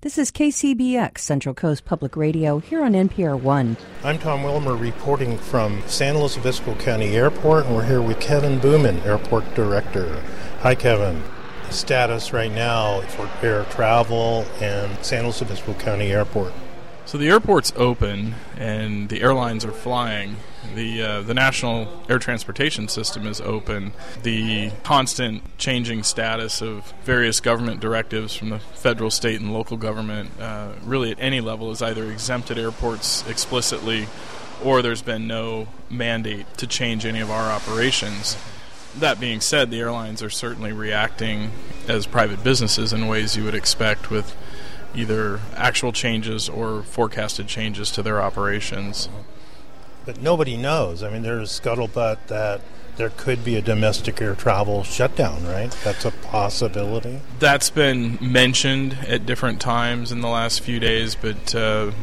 This is KCBX, Central Coast Public Radio, here on NPR One. I'm Tom Wilmer reporting from San Luis Obispo County Airport, and we're here with Kevin Booman, Airport Director. Hi, Kevin. Status right now for air travel and San Luis Obispo County Airport. So the airport's open and the airlines are flying. The National Air Transportation System is open. The constant changing status of various government directives from the federal, state, and local government, really at any level, has either exempted airports explicitly or there's been no mandate to change any of our operations. That being said, the airlines are certainly reacting as private businesses in ways you would expect, with either actual changes or forecasted changes to their operations. But nobody knows. I mean, there's scuttlebutt that there could be a domestic air travel shutdown, right? That's a possibility. That's been mentioned at different times in the last few days, but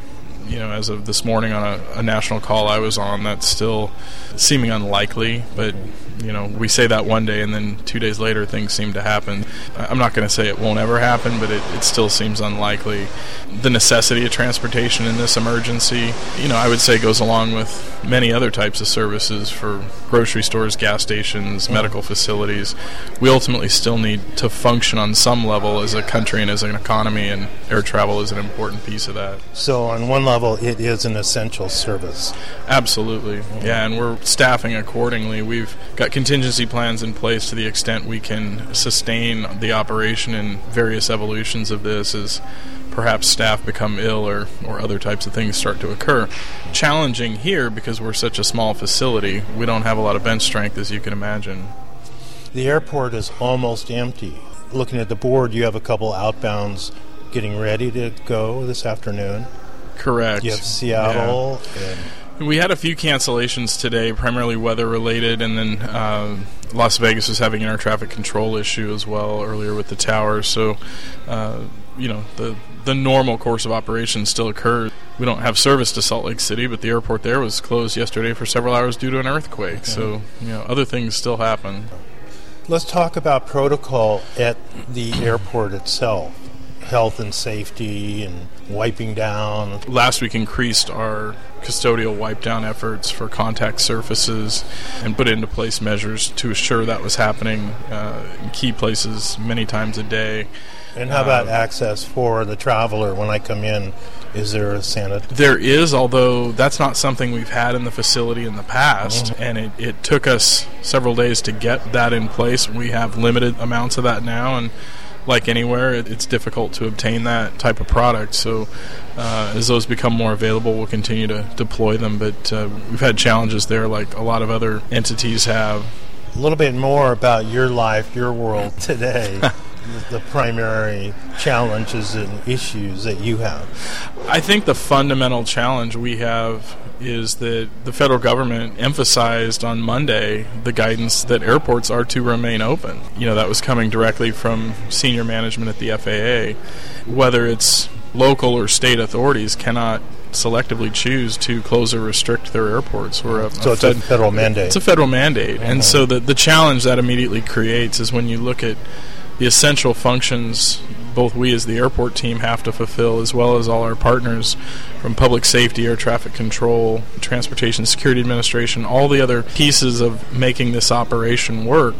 as of this morning on a national call I was on, that's still seeming unlikely. But we say that one day and then 2 days later things seem to happen. I'm not going to say it won't ever happen, but it still seems unlikely. The necessity of transportation in this emergency, I would say goes along with many other types of services for grocery stores, gas stations, medical facilities. We ultimately still need to function on some level as a country and as an economy, and air travel is an important piece of that. So on one level, it is an essential service. Absolutely. Yeah, and we're staffing accordingly. We've got contingency plans in place to the extent we can sustain the operation in various evolutions of this as perhaps staff become ill or other types of things start to occur. Challenging here because we're such a small facility. We don't have a lot of bench strength, as you can imagine. The airport is almost empty. Looking at the board, you have a couple outbounds getting ready to go this afternoon. Correct. You have Seattle. Yeah. We had a few cancellations today, primarily weather-related, and then Las Vegas was having an air traffic control issue as well earlier with the tower. So, the normal course of operations still occurs. We don't have service to Salt Lake City, but the airport there was closed yesterday for several hours due to an earthquake. Okay. So, other things still happen. Let's talk about protocol at the airport itself. Health and safety and wiping down. Last week increased our custodial wipe down efforts for contact surfaces and put into place measures to assure that was happening in key places many times a day. And how about access for the traveler when I come in? Is there a sanitary? There is, although that's not something we've had in the facility in the past, and it took us several days to get that in place. We have limited amounts of that now, and like anywhere, it's difficult to obtain that type of product. So as those become more available, we'll continue to deploy them. But we've had challenges there like a lot of other entities have. A little bit more about your life, your world today. The primary challenges and issues that you have. I think the fundamental challenge we have is that the federal government emphasized on Monday the guidance that airports are to remain open. That was coming directly from senior management at the FAA. Whether it's local or state authorities cannot selectively choose to close or restrict their airports. It's a federal mandate. It's a federal mandate. And so the challenge that immediately creates is when you look at the essential functions both we as the airport team have to fulfill, as well as all our partners from public safety, air traffic control, transportation security administration, all the other pieces of making this operation work.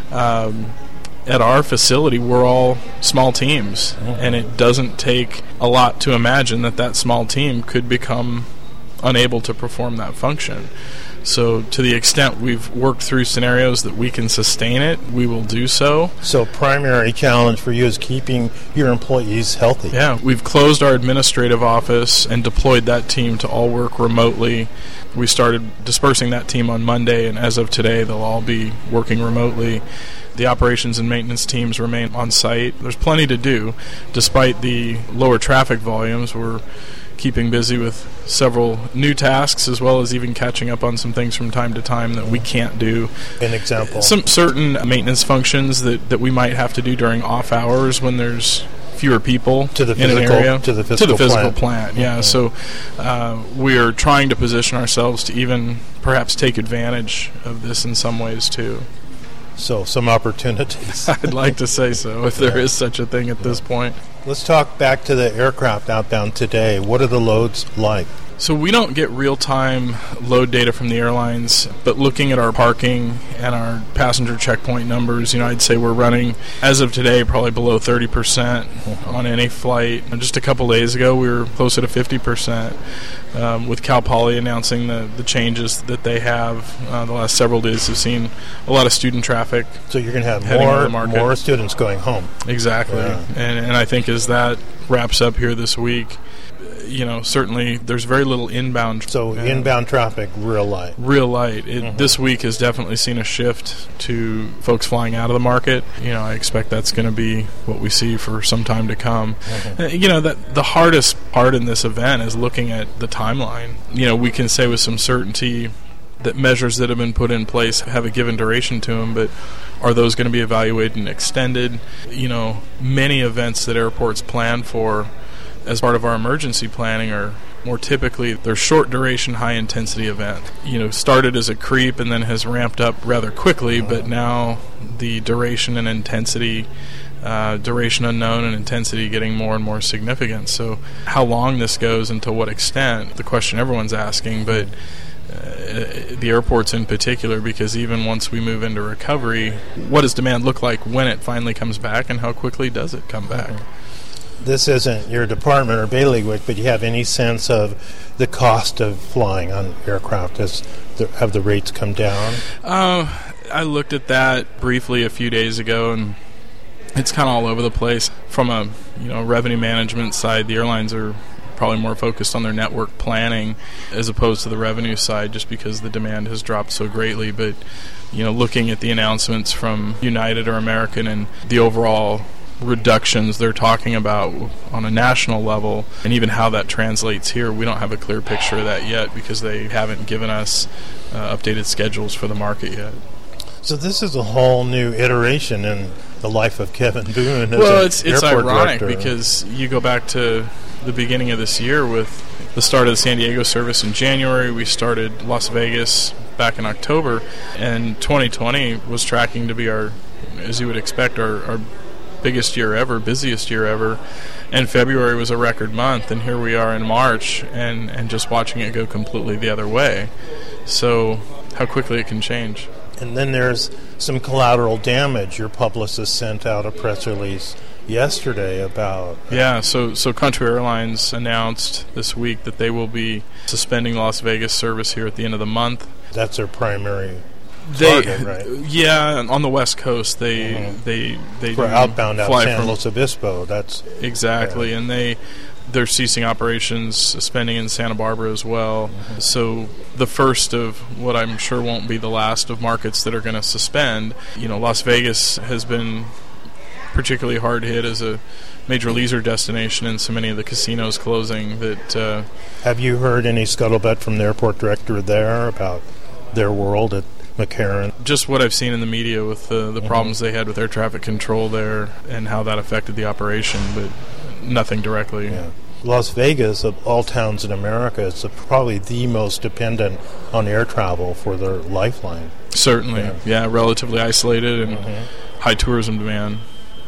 At our facility, we're all small teams, and it doesn't take a lot to imagine that small team could become unable to perform that function. So to the extent we've worked through scenarios that we can sustain it, we will do so. So primary challenge for you is keeping your employees healthy. Yeah, we've closed our administrative office and deployed that team to all work remotely. We started dispersing that team on Monday, and as of today, they'll all be working remotely. The operations and maintenance teams remain on site. There's plenty to do. Despite the lower traffic volumes, we're keeping busy with several new tasks, as well as even catching up on some things from time to time that we can't do. An example? Some certain maintenance functions that we might have to do during off hours when there's fewer people to the in physical, an area. To the physical plant. Yeah, so we're trying to position ourselves to even perhaps take advantage of this in some ways too. So some opportunities. I'd like to say so, if there is such a thing at this point. Let's talk back to the aircraft outbound today. What are the loads like? So we don't get real-time load data from the airlines, but looking at our parking and our passenger checkpoint numbers, I'd say we're running, as of today, probably below 30% on any flight. And just a couple days ago, we were closer to 50%. With Cal Poly announcing the changes that they have, the last several days have seen a lot of student traffic. So you're going to have more students going home. Exactly. Yeah. And I think as that wraps up here this week, certainly there's very little inbound. So inbound traffic, real light. Real light. This week has definitely seen a shift to folks flying out of the market. I expect that's going to be what we see for some time to come. That the hardest part in this event is looking at the timeline. We can say with some certainty that measures that have been put in place have a given duration to them, but are those going to be evaluated and extended? Many events that airports plan for as part of our emergency planning are more typically they're short duration, high intensity event. Started as a creep and then has ramped up rather quickly, but now the duration and intensity, duration unknown and intensity getting more and more significant. So how long this goes and to what extent, the question everyone's asking, but the airports in particular, because even once we move into recovery, what does demand look like when it finally comes back and how quickly does it come back? This isn't your department or bailiwick, but you have any sense of the cost of flying on aircraft? Have the rates come down? I looked at that briefly a few days ago, and it's kind of all over the place. From a revenue management side, the airlines are probably more focused on their network planning as opposed to the revenue side, just because the demand has dropped so greatly. But looking at the announcements from United or American and the overall reductions they're talking about on a national level, and even how that translates here, we don't have a clear picture of that yet because they haven't given us updated schedules for the market yet. So this is a whole new iteration in the life of Kevin Boone as it's ironic director. Because you go back to the beginning of this year with the start of the San Diego service in January. We started Las Vegas back in October, and 2020 was tracking to be our, as you would expect, our biggest year ever, busiest year ever, and February was a record month, and here we are in March and just watching it go completely the other way. So how quickly it can change. And then there's some collateral damage. Your publicist sent out a press release yesterday about... So Country Airlines announced this week that they will be suspending Las Vegas service here at the end of the month. That's their primary target, right? Yeah, on the West Coast, they for outbound out San Luis Obispo. That's exactly, and they're ceasing operations, suspending in Santa Barbara as well. So the first of what I'm sure won't be the last of markets that are going to suspend. Las Vegas has been particularly hard hit as a major leisure destination, and so many of the casinos closing. That have you heard any scuttlebutt from the airport director there about their world at McCarran? Just what I've seen in the media with the problems they had with air traffic control there and how that affected the operation, but nothing directly. Yeah. Las Vegas, of all towns in America, is probably the most dependent on air travel for their lifeline. Certainly, yeah, relatively isolated and high tourism demand.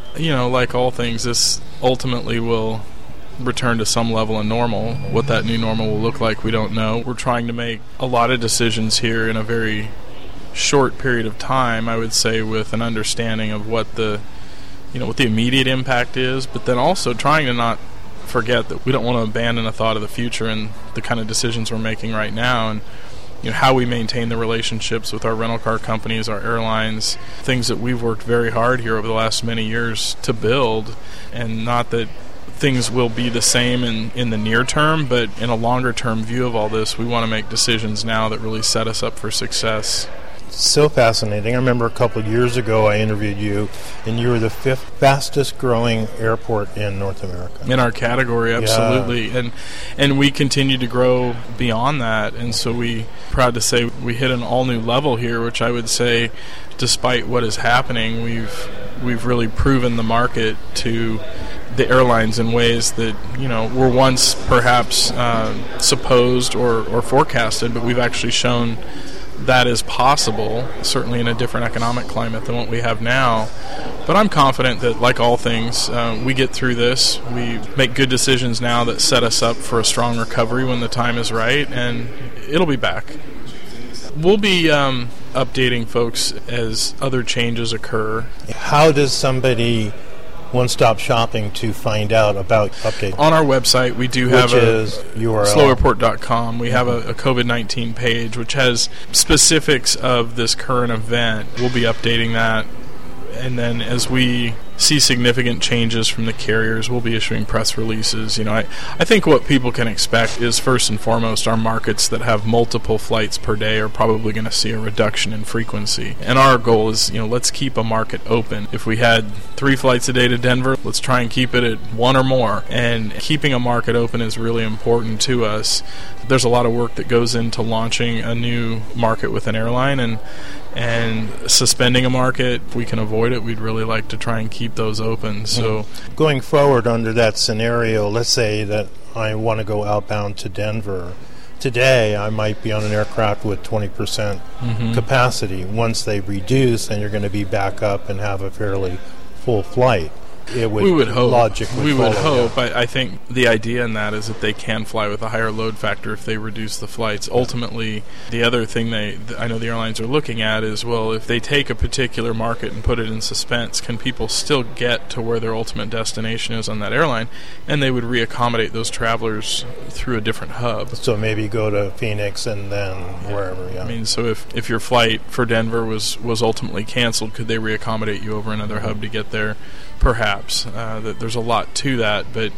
Like all things, this ultimately will return to some level of normal. What that new normal will look like, we don't know. We're trying to make a lot of decisions here in a very short period of time, I would say, with an understanding of what the immediate impact is, but then also trying to not forget that we don't want to abandon a thought of the future and the kind of decisions we're making right now, and how we maintain the relationships with our rental car companies, our airlines, things that we've worked very hard here over the last many years to build, and not that things will be the same in the near term, but in a longer term view of all this, we want to make decisions now that really set us up for success. So fascinating. I remember a couple of years ago I interviewed you, and you were the 5th fastest growing airport in North America. In our category, absolutely. Yeah. And we continue to grow beyond that, and so we proud to say we hit an all new level here, which I would say, despite what is happening, we've really proven the market to the airlines in ways that were once perhaps supposed or forecasted, but we've actually shown that is possible, certainly in a different economic climate than what we have now. But I'm confident that, like all things, we get through this. We make good decisions now that set us up for a strong recovery when the time is right, and it'll be back. We'll be updating folks as other changes occur. How does somebody one-stop shopping to find out about updates? On our website, we do have URL? slowairport.com. We have a COVID-19 page, which has specifics of this current event. We'll be updating that. And then as we see significant changes from the carriers, we'll be issuing press releases. I think what people can expect is, first and foremost, our markets that have multiple flights per day are probably going to see a reduction in frequency. And our goal is, let's keep a market open. If we had 3 flights a day to Denver, let's try and keep it at 1 or more. And keeping a market open is really important to us. There's a lot of work that goes into launching a new market with an airline, and suspending a market, if we can avoid it, we'd really like to try and keep those open. So, going forward under that scenario, let's say that I want to go outbound to Denver. Today, I might be on an aircraft with 20% capacity. Once they reduce, then you're going to be back up and have a fairly full flight. We would hope. I think the idea in that is that they can fly with a higher load factor if they reduce the flights. Ultimately, the other thing I know the airlines are looking at is, well, if they take a particular market and put it in suspense, can people still get to where their ultimate destination is on that airline? And they would reaccommodate those travelers through a different hub. So maybe go to Phoenix and then wherever. Yeah. I mean, so if your flight for Denver was ultimately canceled, could they reaccommodate you over another hub to get there? Perhaps. There's a lot to that, but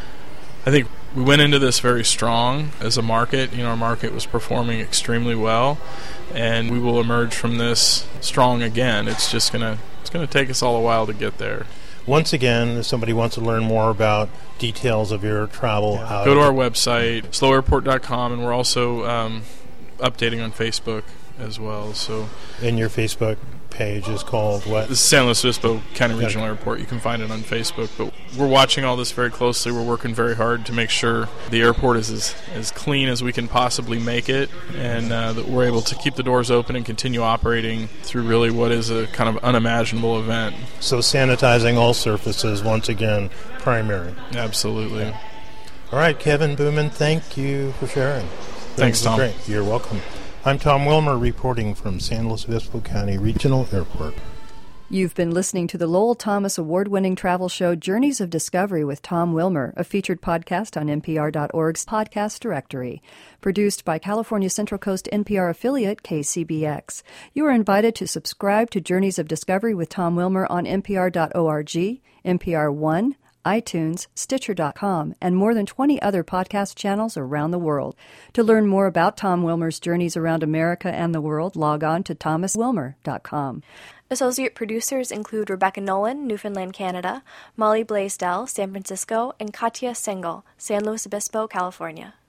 I think we went into this very strong as a market. Our market was performing extremely well, and we will emerge from this strong again. It's just gonna take us all a while to get there. Once again, if somebody wants to learn more about details of your travel, go to our website, slowairport.com, and we're also updating on Facebook as well. So, and your Facebook page is called what? The San Luis Obispo County Regional Airport. You can find it on Facebook. But we're watching all this very closely. We're working very hard to make sure the airport is as clean as we can possibly make it, and that we're able to keep the doors open and continue operating through really what is a kind of unimaginable event. So sanitizing all surfaces, once again, primary. Absolutely. Yeah. All right, Kevin Boomin, thank you for sharing. Thanks, Tom. Great. You're welcome. I'm Tom Wilmer reporting from San Luis Obispo County Regional Airport. You've been listening to the Lowell Thomas award-winning travel show Journeys of Discovery with Tom Wilmer, a featured podcast on NPR.org's podcast directory. Produced by California Central Coast NPR affiliate KCBX. You are invited to subscribe to Journeys of Discovery with Tom Wilmer on NPR.org, NPR One, iTunes, Stitcher.com, and more than 20 other podcast channels around the world. To learn more about Tom Wilmer's journeys around America and the world, log on to thomaswilmer.com. Associate producers include Rebecca Nolan, Newfoundland, Canada, Molly Blaisdell, San Francisco, and Katya Sengel, San Luis Obispo, California.